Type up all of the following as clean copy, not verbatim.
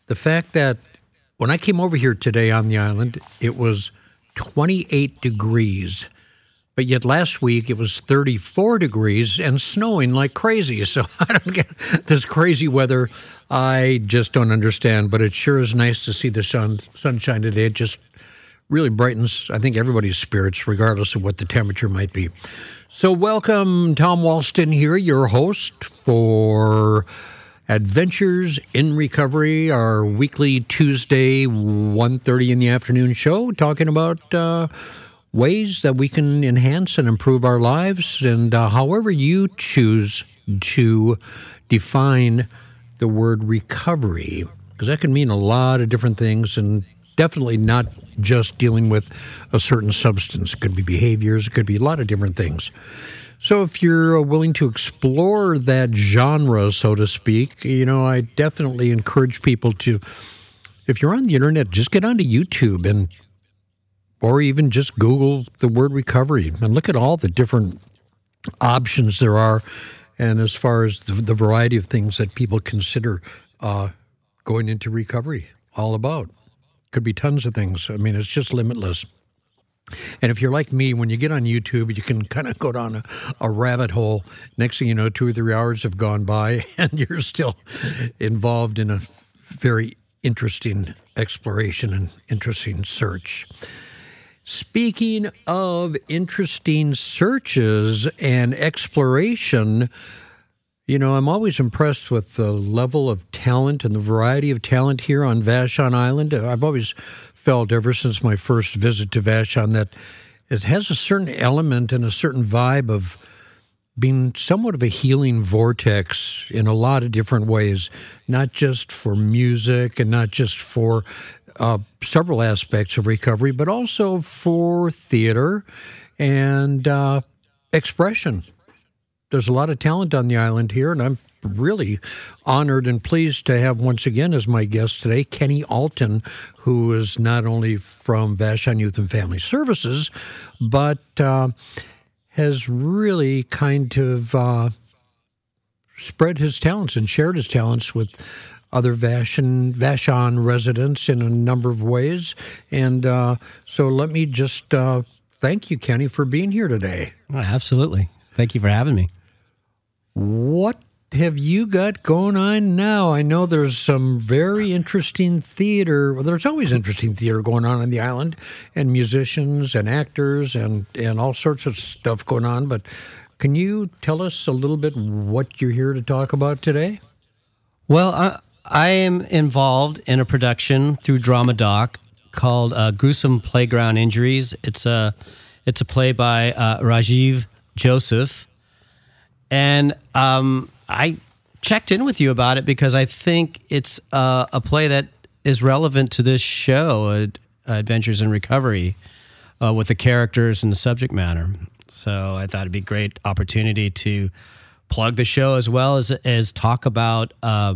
the fact that when I came over here today on the island, it was 28 degrees. But yet last week it was 34 degrees and snowing like crazy. So I don't get this crazy weather. I just don't understand. But it sure is nice to see the sunshine today. It just really brightens, I think, everybody's spirits, regardless of what the temperature might be. So welcome, Tom Walston here, your host for Adventures in Recovery, our weekly Tuesday 1:30 in the afternoon show, talking about ways that we can enhance and improve our lives, and however you choose to define the word recovery, because that can mean a lot of different things, and definitely not just dealing with a certain substance. It could be behaviors, it could be a lot of different things. So if you're willing to explore that genre, so to speak, I definitely encourage people to, if you're on the internet, just get onto YouTube or even just Google the word recovery and look at all the different options there are, and as far as the variety of things that people consider going into recovery all about. Could be tons of things. I mean, it's just limitless. And if you're like me, when you get on YouTube, you can kind of go down a rabbit hole. Next thing you know, 2 or 3 hours have gone by, and you're still involved in a very interesting exploration and interesting search. Speaking of interesting searches and exploration, I'm always impressed with the level of talent and the variety of talent here on Vashon Island. I've always felt ever since my first visit to Vashon that it has a certain element and a certain vibe of being somewhat of a healing vortex in a lot of different ways, not just for music and not just for several aspects of recovery, but also for theater and expression. There's a lot of talent on the island here, and I'm really honored and pleased to have once again as my guest today, Kenny Alton, who is not only from Vashon Youth and Family Services, but has really kind of spread his talents and shared his talents with other Vashon residents in a number of ways. And so let me just thank you, Kenny, for being here today. Oh, absolutely. Thank you for having me. What have you got going on now? I know there's some very interesting theater. Well, there's always interesting theater going on the island, and musicians and actors and all sorts of stuff going on. But can you tell us a little bit what you're here to talk about today? Well, I am involved in a production through Drama Doc called Gruesome Playground Injuries. It's a play by Rajiv Joseph. And I checked in with you about it because I think it's a play that is relevant to this show, Adventures in Recovery, with the characters and the subject matter. So I thought it'd be a great opportunity to plug the show as well as talk about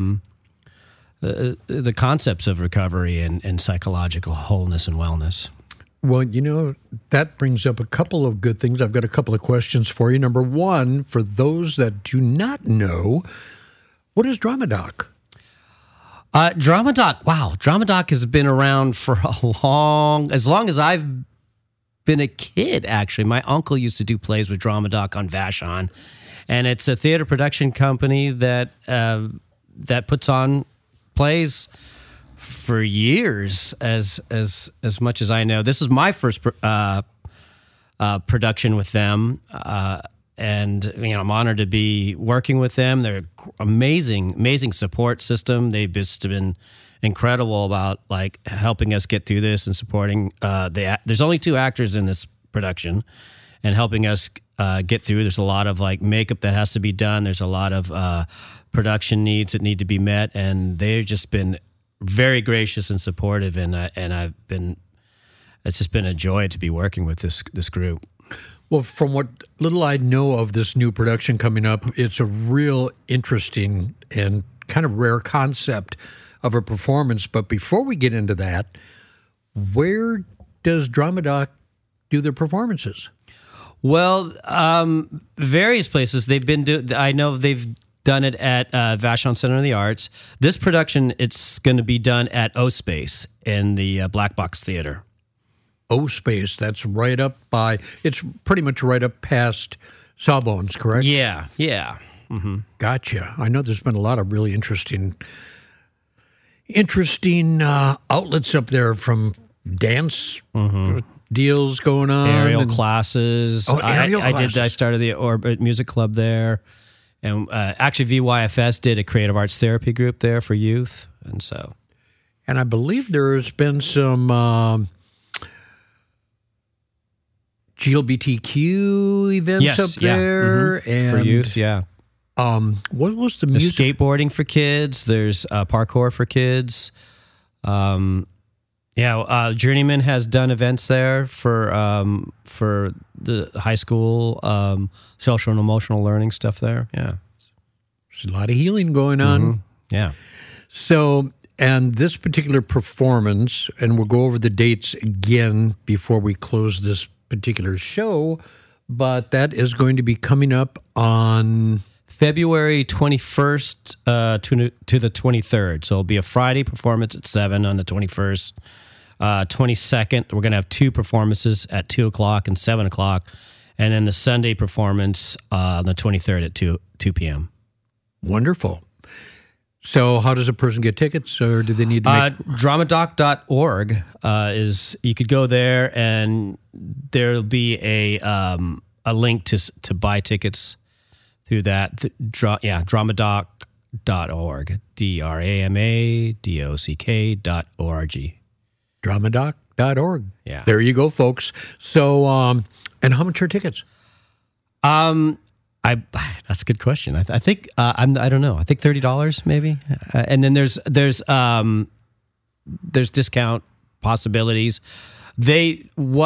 the concepts of recovery and psychological wholeness and wellness. Well, that brings up a couple of good things. I've got a couple of questions for you. Number one, for those that do not know, what is Drama Doc? Drama Doc, wow. Drama Doc has been around for as long as I've been a kid, actually. My uncle used to do plays with Drama Doc on Vashon, and it's a theater production company that puts on plays for years, as much as I know. This is my first production with them, and I'm honored to be working with them. They're amazing support system. They've just been incredible about helping us get through this and supporting. There's only 2 actors in this production, and helping us get through. There's a lot of makeup that has to be done. There's a lot of production needs that need to be met, and they've just been very gracious and supportive, and it's just been a joy to be working with this group. Well, from what little I know of this new production coming up, it's a real interesting and kind of rare concept of a performance. But before we get into that, where does Drama Doc do their performances? Well, various places they've been. I know they've done it at Vashon Center of the Arts. This production, it's going to be done at O Space in the Black Box Theater. O Space, that's right up by, it's pretty much right up past Sawbones, correct? Yeah. Gotcha. I know there's been a lot of really interesting outlets up there, from dance deals going on. Aerial classes. Oh, aerial classes. I started the Orbit Music Club there. And actually, VYFS did a creative arts therapy group there for youth. And I believe there's been some GLBTQ events up there. And for youth, yeah. What was the music? There's skateboarding for kids. There's parkour for kids. Journeyman has done events there for the high school social and emotional learning stuff there. Yeah, there's a lot of healing going on. Yeah. So, and this particular performance, and we'll go over the dates again before we close this particular show, but that is going to be coming up on February 21st to the 23rd. So it'll be a Friday performance at 7 on the 21st. 22nd, we're going to have 2 performances at 2 o'clock and 7 o'clock. And then the Sunday performance on the 23rd at 2 p.m. Wonderful. So how does a person get tickets, or do they need to make... Dramadoc.org is, you could go there and there'll be a link to buy tickets through that. Dramadoc.org. DRAMADOCK.org. Dramadoc.org. Yeah. There you go, folks. So, and how much are tickets? That's a good question. I think I don't know. I think $30 maybe, and then there's discount possibilities. The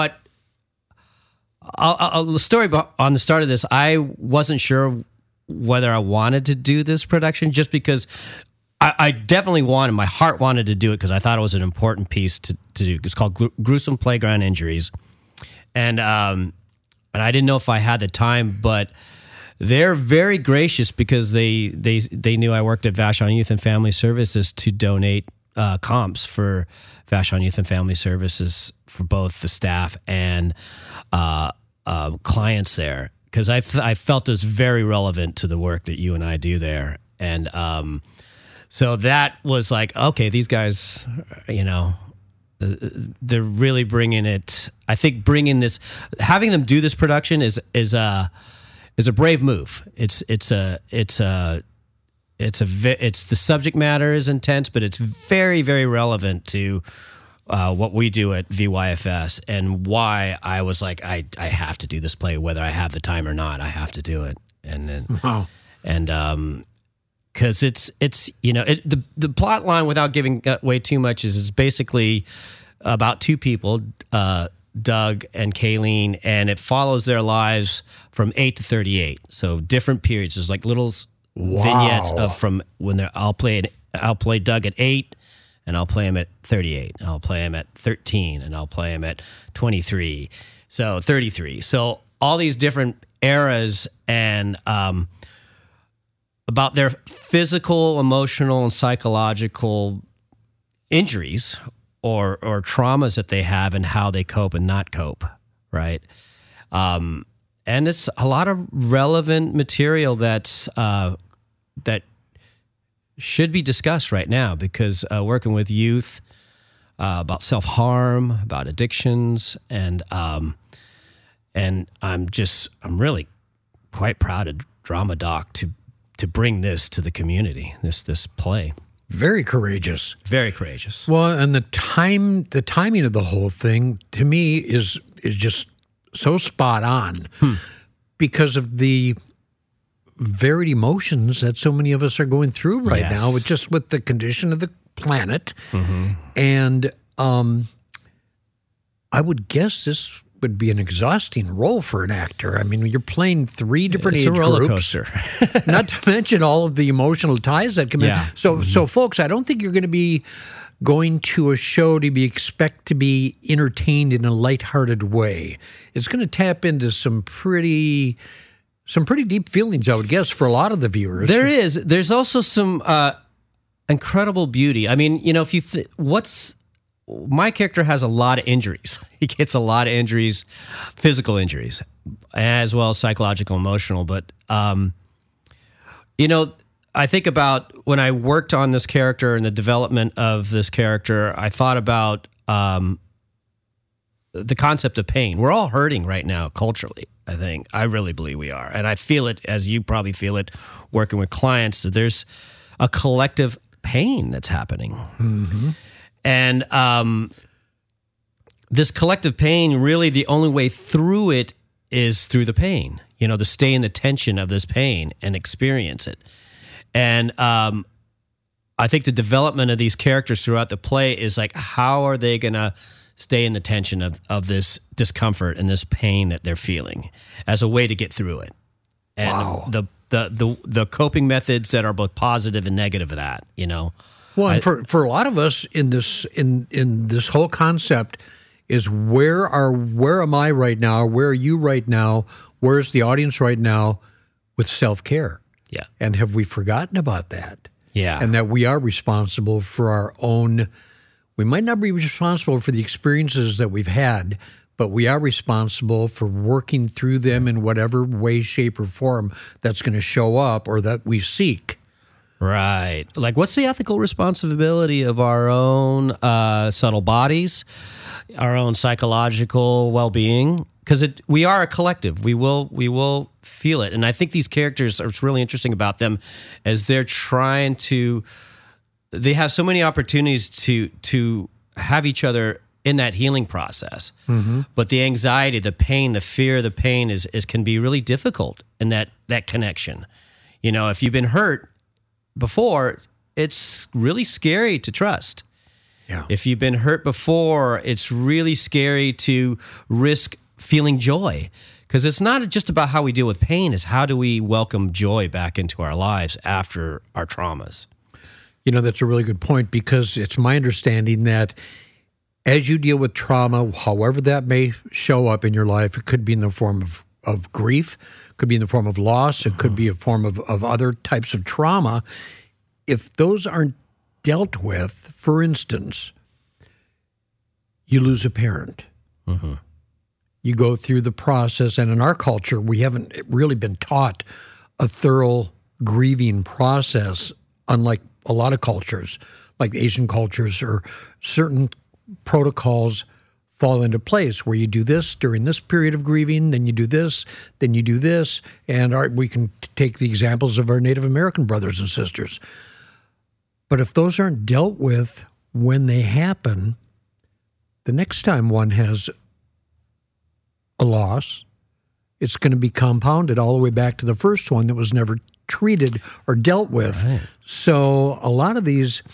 story on the start of this, I wasn't sure whether I wanted to do this production, just because I definitely my heart wanted to do it, because I thought it was an important piece to do. It's called Gruesome Playground Injuries, and I didn't know if I had the time, but they're very gracious, because they knew I worked at Vashon Youth and Family Services, to donate comps for Vashon Youth and Family Services for both the staff and clients there, because I felt it was very relevant to the work that you and I do there. And so that was like, okay, these guys, they're really bringing it. I think having them do this production is a brave move. The subject matter is intense, but it's very, very relevant to what we do at VYFS, and why I was like, I have to do this play, whether I have the time or not. I have to do it, and then because it's the plot line, without giving away too much, is basically about 2 people, Doug and Kayleen, and it follows their lives from 8 to 38. So different periods. There's like little vignettes of from when I'll play Doug at 8, and I'll play him at 38. I'll play him at 13, and I'll play him at 23. So 33. So all these different eras, and about their physical, emotional, and psychological injuries or traumas that they have, and how they cope and not cope, right? And it's a lot of relevant material that should be discussed right now, because working with youth about self-harm, about addictions, and I'm really quite proud of Dramadoc to bring this to the community, this play. Very courageous. Very courageous. Well, and the timing of the whole thing, to me, is just so spot on, because of the varied emotions that so many of us are going through right now, with the condition of the planet. And I would guess this would be an exhausting role for an actor. I mean, you're playing 3 different age groups. It's a roller coaster. Not to mention all of the emotional ties that come in. So folks, I don't think you're going to be going to a show to expect to be entertained in a lighthearted way. It's going to tap into some pretty some pretty deep feelings, I would guess, for a lot of the viewers. There's also some incredible beauty. I mean, you know, if you my character has a lot of injuries. He gets a lot of injuries, physical injuries, as well as psychological, emotional. But you know, I think about when I worked on this character and the development of this character, I thought about the concept of pain. We're all hurting right now culturally, I think. I really believe we are. And I feel it, as you probably feel it, working with clients, that there's a collective pain that's happening. Mm-hmm. And this collective pain, really the only way through it is through the pain, you know, to stay in the tension of this pain and experience it. And I think the development of these characters throughout the play is like, how are they going to stay in the tension of this discomfort and this pain that they're feeling as a way to get through it? And wow. the coping methods that are both positive and negative of that, you know. Well, and for a lot of us in this whole concept is where am I right now? Where are you right now? Where's the audience right now with self-care? Yeah. And have we forgotten about that? Yeah. And that we are responsible for our own. We might not be responsible for the experiences that we've had, but we are responsible for working through them in whatever way, shape, or form that's going to show up or that we seek. Right. Like, what's the ethical responsibility of our own subtle bodies, our own psychological well-being? Because we are a collective. We will feel it. And I think these characters, what's really interesting about them is they're trying to, they have so many opportunities to have each other in that healing process. Mm-hmm. But the anxiety, the pain, the fear, the pain is can be really difficult in that connection. You know, if you've been hurt before, it's really scary to trust. Yeah. If you've been hurt before, it's really scary to risk feeling joy, because it's not just about how we deal with pain, it's how do we welcome joy back into our lives after our traumas. You know, that's a really good point, because it's my understanding that as you deal with trauma, however that may show up in your life, it could be in the form of grief, could be in the form of loss, it could be a form of other types of trauma. If those aren't dealt with, for instance, you lose a parent. Mm-hmm. You go through the process, and in our culture, we haven't really been taught a thorough grieving process, unlike a lot of cultures, like Asian cultures, or certain protocols fall into place where you do this during this period of grieving, then you do this, then you do this. And we can take the examples of our Native American brothers and sisters. But if those aren't dealt with when they happen, the next time one has a loss, it's going to be compounded all the way back to the first one that was never treated or dealt with. Right. So a lot of these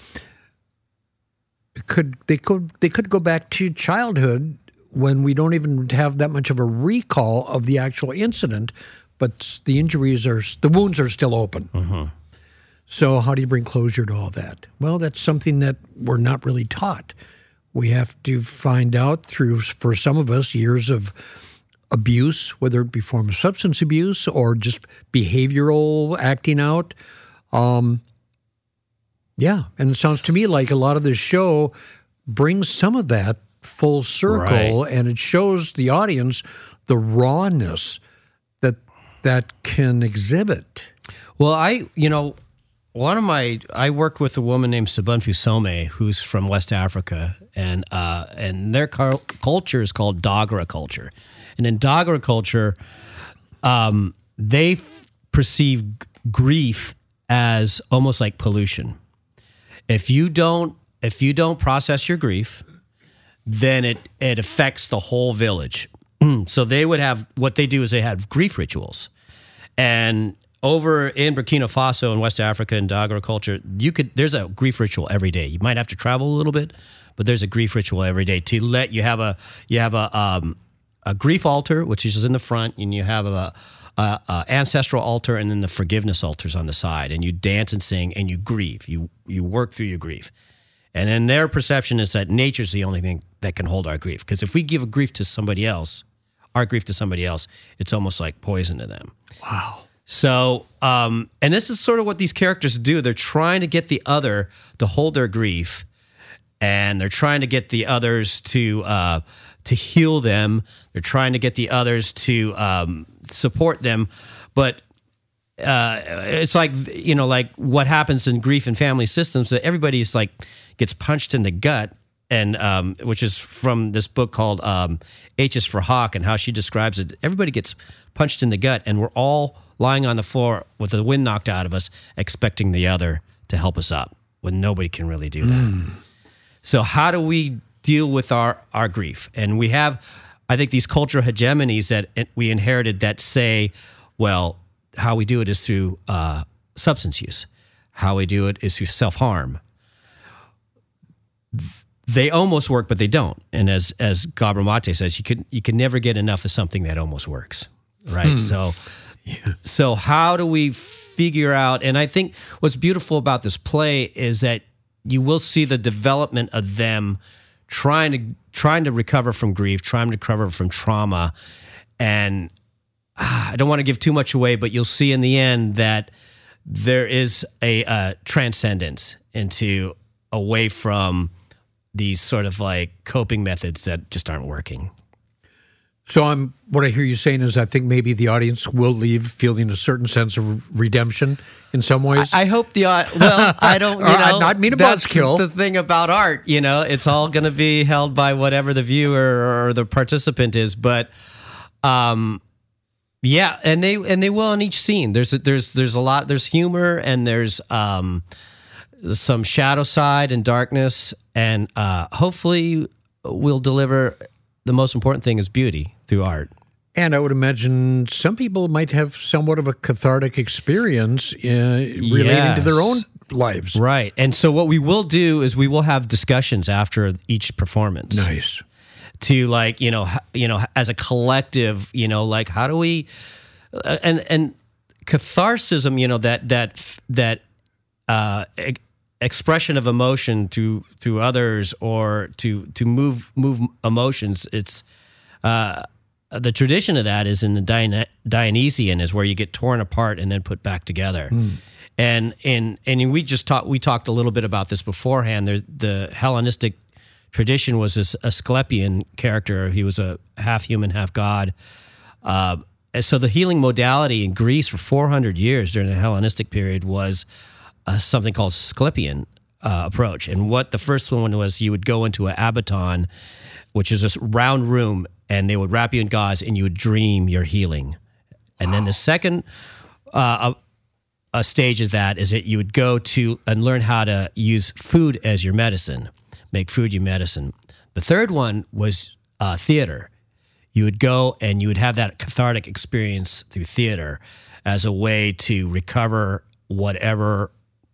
could go back to childhood when we don't even have that much of a recall of the actual incident, but the wounds are still open. Mm-hmm. So how do you bring closure to all that? Well, that's something that we're not really taught. We have to find out through, for some of us, years of abuse, whether it be form of substance abuse or just behavioral acting out. Yeah, and it sounds to me like a lot of this show brings some of that full circle, right. And it shows the audience the rawness that can exhibit. Well, I worked with a woman named Sobunfu Some, who's from West Africa, and their culture is called Dogra culture. And in Dogra culture, they perceive grief as almost like pollution. If you don't process your grief, then it affects the whole village. So they would have, what they do is they have grief rituals. And over in Burkina Faso in West Africa in Dogra culture, there's a grief ritual every day. You might have to travel a little bit, but there's a grief ritual every day to let you have a grief altar, which is in the front, and you have a ancestral altar, and then the forgiveness altars on the side, and you dance and sing and you grieve. You work through your grief. And then their perception is that nature's the only thing that can hold our grief. Because if we give a grief to somebody else, our grief to somebody else, it's almost like poison to them. Wow. So, and this is sort of what these characters do. They're trying to get the other to hold their grief, and they're trying to get the others to heal them. They're trying to get the others to support them, but it's like, you know, like what happens in grief and family systems, that everybody's like gets punched in the gut, and which is from this book called H is for Hawk, and how she describes it. Everybody gets punched in the gut, and we're all lying on the floor with the wind knocked out of us, expecting the other to help us up when nobody can really do that. So how do we deal with our grief? And we have, I think, these cultural hegemonies that we inherited that say, well, how we do it is through substance use. How we do it is through self-harm. They almost work, but they don't. And as Gabor Mate says, you can never get enough of something that almost works, right? So how do we figure out? And I think what's beautiful about this play is that you will see the development of them trying to recover from grief, trying to recover from trauma, and I don't want to give too much away, but you'll see in the end that there is a transcendence into away from these sort of like coping methods that just aren't working. So what I hear you saying is I think maybe the audience will leave feeling a certain sense of redemption in some ways. I hope well, I don't, I not mean a buzzkill. That's the thing about art, it's all going to be held by whatever the viewer or the participant is. But, yeah, and they will in each scene. There's a lot, there's humor, and there's, some shadow side and darkness, and, hopefully we'll deliver. The most important thing is beauty through art. And I would imagine some people might have somewhat of a cathartic experience relating to their own lives. Right. And so what we will do is we will have discussions after each performance. Nice. To like, as a collective, like how do we, and catharsis, that expression of emotion to others or to move emotions. It's the tradition of that is in the Dionysian, is where you get torn apart and then put back together. And we talked a little bit about this beforehand. The Hellenistic tradition was this Asclepian character. He was a half human, half god. And so the healing modality in Greece for 400 years during the Hellenistic period was something called Asclepian approach. And what the first one was, you would go into an abaton, which is this round room, and they would wrap you in gauze, and you would dream your healing. And then the second a stage of that is that you would go to and learn how to use food as your medicine, make food your medicine. The third one was theater. You would go and you would have that cathartic experience through theater as a way to recover whatever,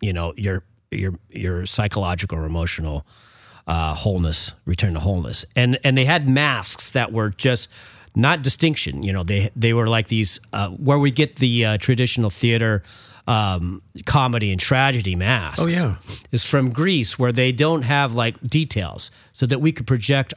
your psychological or emotional wholeness, return to wholeness. And they had masks that were just not distinction. They were like these, where we get the traditional theater comedy and tragedy masks. Oh, yeah. Is from Greece, where they don't have like details, so that we could project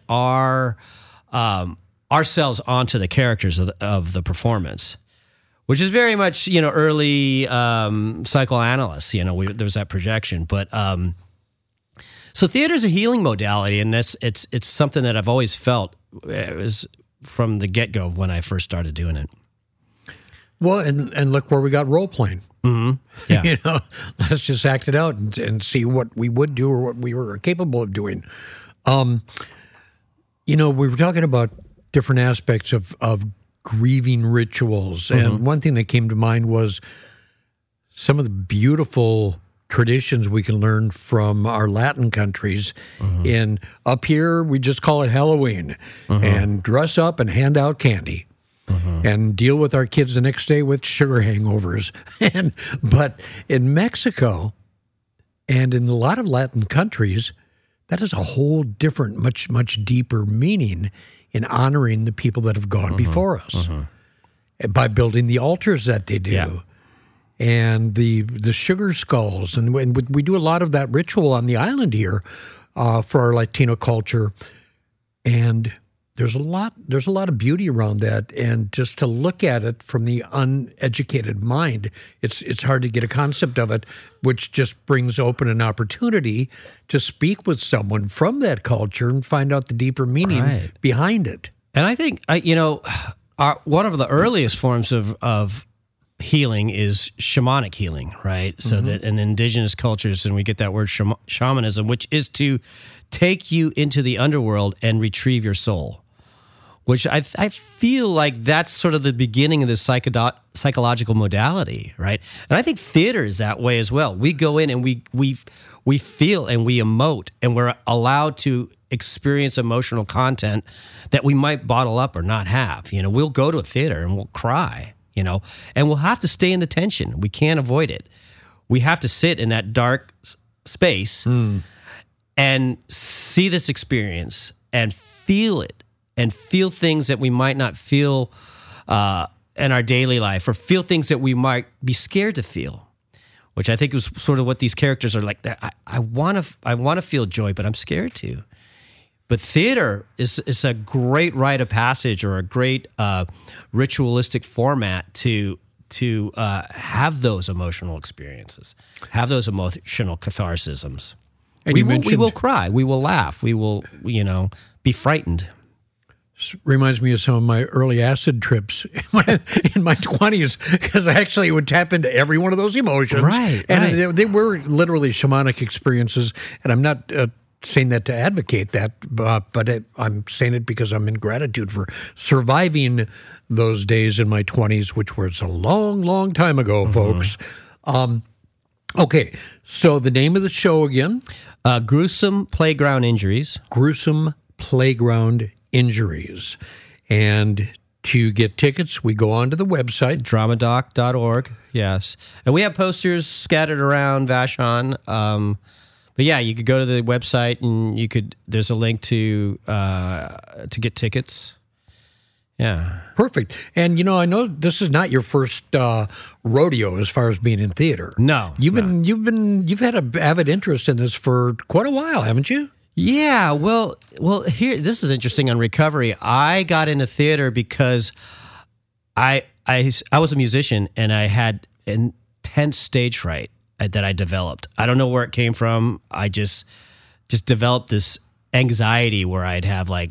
ourselves onto the characters of the performance, which is very much, early psychoanalysts. There was that projection. But so theater is a healing modality, and it's something that I've always felt was from the get-go when I first started doing it. Well, and look where we got role-playing. Mm-hmm. Yeah. Let's just act it out and see what we would do or what we were capable of doing. We were talking about different aspects of grieving rituals. And one thing that came to mind was some of the beautiful traditions we can learn from our Latin countries. And up here, we just call it Halloween, and dress up and hand out candy. And deal with our kids the next day with sugar hangovers. But in Mexico and in a lot of Latin countries, that is a whole different, much, much deeper meaning in honoring the people that have gone before us by building the altars that they do. Yeah. And the sugar skulls. And we do a lot of that ritual on the island here for our Latino culture. And There's a lot of beauty around that, and just to look at it from the uneducated mind, it's hard to get a concept of it, which just brings open an opportunity to speak with someone from that culture and find out the deeper meaning behind it. And I think one of the earliest forms of healing is shamanic healing, right? So that in indigenous cultures, and we get that word shamanism, which is to take you into the underworld and retrieve your soul. Which I feel like that's sort of the beginning of this psychological modality, right? And I think theater is that way as well. We go in and we feel and we emote, and we're allowed to experience emotional content that we might bottle up or not have. You know, we'll go to a theater and we'll cry, you know, and we'll have to stay in the tension. We can't avoid it. We have to sit in that dark space and see this experience and feel it. And feel things that we might not feel in our daily life, or feel things that we might be scared to feel, which I think is sort of what these characters are like. I want to feel joy, but I'm scared to. But theater is a great rite of passage, or a great ritualistic format to have those emotional experiences, have those emotional catharsisms. And we will cry, we will laugh, we will be frightened. Reminds me of some of my early acid trips in my 20s, because I actually would tap into every one of those emotions. Right. They were literally shamanic experiences, and I'm not saying that to advocate that, but I'm saying it because I'm in gratitude for surviving those days in my 20s, which was a long, long time ago, folks. Okay, so the name of the show again? Gruesome Playground Injuries. Gruesome Playground Injuries. And to get tickets, we go onto the website. Dramadoc.org, yes. And we have posters scattered around Vashon. But yeah, you could go to the website and there's a link to get tickets. Yeah. Perfect. And, I know this is not your first rodeo as far as being in theater. No. You've had an avid interest in this for quite a while, haven't you? Yeah, well, here, this is interesting on recovery. I got into theater because I was a musician, and I had intense stage fright that I developed. I don't know where it came from. I just developed this anxiety where I'd have like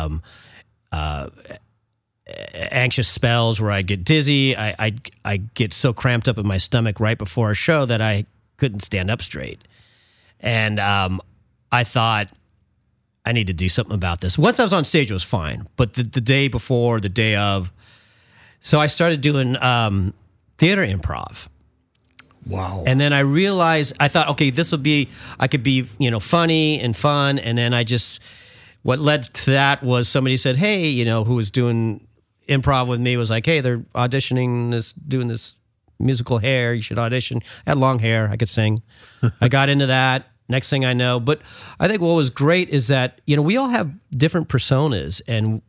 anxious spells where I'd get dizzy. I get so cramped up in my stomach right before a show that I couldn't stand up straight. And I thought, I need to do something about this. Once I was on stage, it was fine. But the day before, the day of, so I started doing theater improv. Wow. And then I realized, I thought, okay, I could be, funny and fun. And then what led to that was somebody said, hey, who was doing improv with me was like, hey, they're auditioning doing this musical Hair. You should audition. I had long hair. I could sing. I got into that. Next thing I know. But I think what was great is that, we all have different personas. And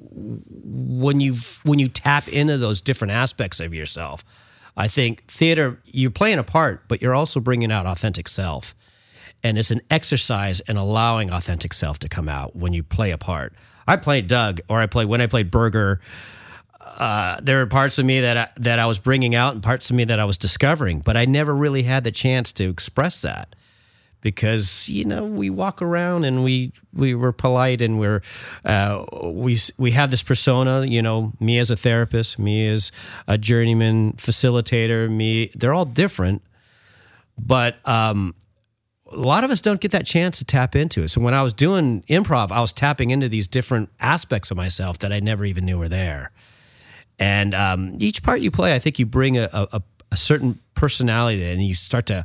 when you tap into those different aspects of yourself, I think theater, you're playing a part, but you're also bringing out authentic self. And it's an exercise in allowing authentic self to come out when you play a part. I played Doug, or when I played Burger, there were parts of me that I was bringing out and parts of me that I was discovering, but I never really had the chance to express that. Because we walk around and we were polite, and we have this persona. Me as a therapist, me as a journeyman facilitator, they're all different, but a lot of us don't get that chance to tap into it. So when I was doing improv, I was tapping into these different aspects of myself that I never even knew were there. And each part you play, I think you bring a certain personality, and you start to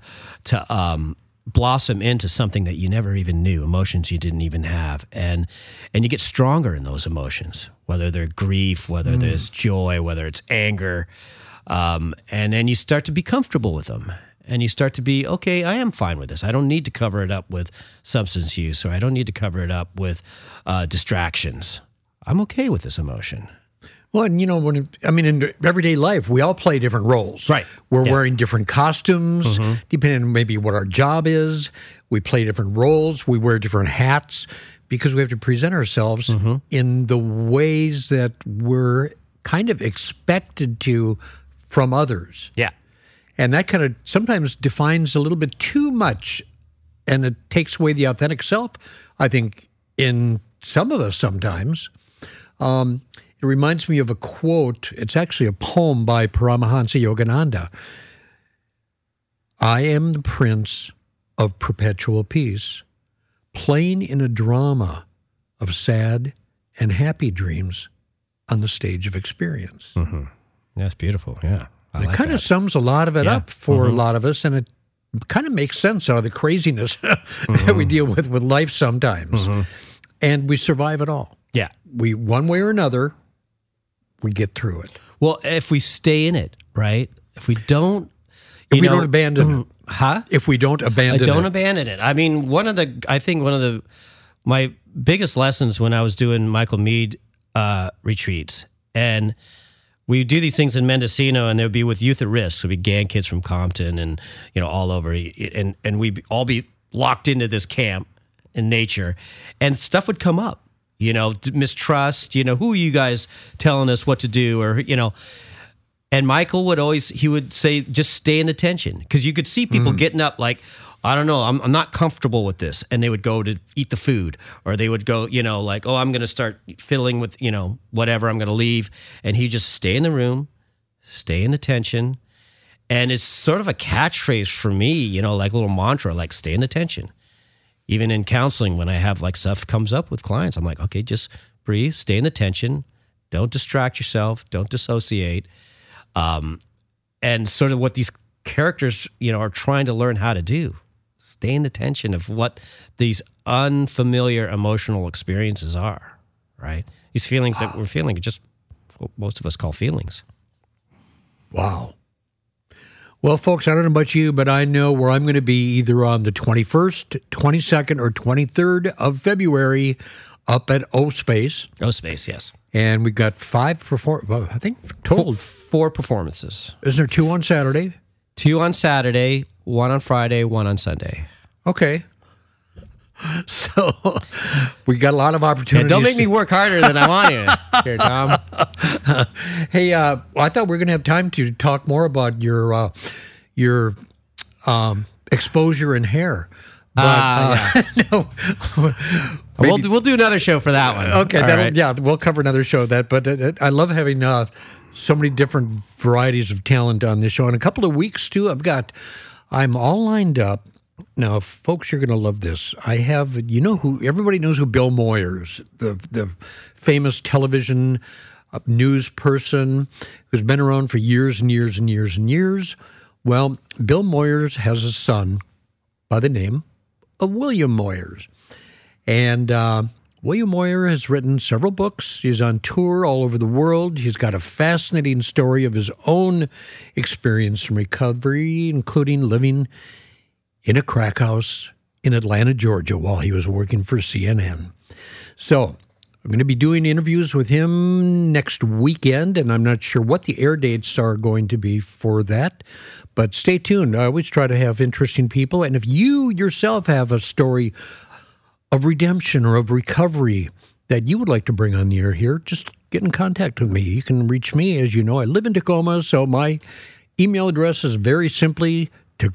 blossom into something that you never even knew, emotions you didn't even have, and you get stronger in those emotions, whether they're grief, whether there's joy, whether it's anger, and then you start to be comfortable with them, and you start to be, okay, I am fine with this. I don't need to cover it up with substance use, or I don't need to cover it up with distractions. I'm okay with this emotion. Well, and in everyday life, we all play different roles. Right. We're wearing different costumes, depending on maybe what our job is. We play different roles. We wear different hats because we have to present ourselves in the ways that we're kind of expected to from others. Yeah. And that kind of sometimes defines a little bit too much, and it takes away the authentic self, I think, in some of us sometimes. It reminds me of a quote. It's actually a poem by Paramahansa Yogananda. I am the prince of perpetual peace, playing in a drama of sad and happy dreams on the stage of experience. That's beautiful, yeah. It kind of sums a lot of it up for a lot of us, and it kind of makes sense out of the craziness that we deal with life sometimes. And we survive it all. Yeah. We, one way or another, we get through it. Well, if we stay in it, right? If we don't... If we don't abandon it. If we don't abandon it. Don't abandon it. I mean, my biggest lessons when I was doing Michael Meade retreats, and we do these things in Mendocino, and they would be with Youth at Risk. So it'd be gang kids from Compton and, all over. And we'd all be locked into this camp in nature, and stuff would come up, mistrust, who are you guys telling us what to do? Or, and Michael would say, just stay in attention. Because you could see people getting up like, I don't know, I'm not comfortable with this. And they would go to eat the food, or they would go, like, oh, I'm going to start fiddling with, whatever, I'm going to leave. And he just stay in the room, stay in attention. And it's sort of a catchphrase for me, like a little mantra, like stay in attention. Even in counseling, when I have like stuff comes up with clients, I'm like, okay, just breathe, stay in attention. Don't distract yourself. Don't dissociate. And sort of what these characters, are trying to learn how to do. Stay in attention of what these unfamiliar emotional experiences are, right? These feelings that we're feeling are just what most of us call feelings. Wow. Well, folks, I don't know about you, but I know where I'm going to be either on the 21st, 22nd, or 23rd of February up at O-Space. O-Space, yes. And we've got 5 I think total. 4 performances. Isn't there 2 on Saturday? 2 on Saturday, 1 on Friday, 1 on Sunday. Okay. So we got a lot of opportunities. Don't make me work harder than I want to here, Tom. Hey, I thought we were going to have time to talk more about your exposure in hair. But, no. We'll do another show for that one. Okay, right. Yeah, we'll cover another show of that. But I love having so many different varieties of talent on this show. In a couple of weeks, too, I'm all lined up. Now, folks, you're going to love this. I have, everybody knows who Bill Moyers, the famous television news person who's been around for years and years and years and years. Well, Bill Moyers has a son by the name of William Moyers. And William Moyer has written several books. He's on tour all over the world. He's got a fascinating story of his own experience in recovery, including living in a crack house in Atlanta, Georgia, while he was working for CNN. So I'm going to be doing interviews with him next weekend, and I'm not sure what the air dates are going to be for that. But stay tuned. I always try to have interesting people. And if you yourself have a story of redemption or of recovery that you would like to bring on the air here, just get in contact with me. You can reach me. As you know, I live in Tacoma, so my email address is very simply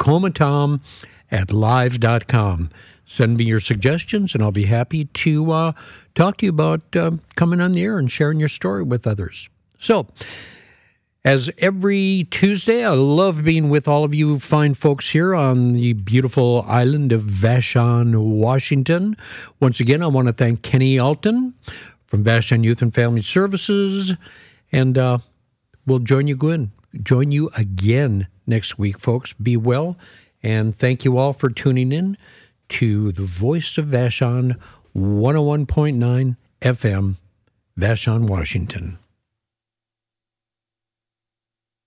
tacomatom@live.com. Send me your suggestions, and I'll be happy to talk to you about coming on the air and sharing your story with others. So, as every Tuesday, I love being with all of you fine folks here on the beautiful island of Vashon, Washington. Once again, I want to thank Kenny Alton from Vashon Youth and Family Services, and we'll join you again next week, folks. Be well, and thank you all for tuning in to the Voice of Vashon, 101.9 FM, Vashon, Washington.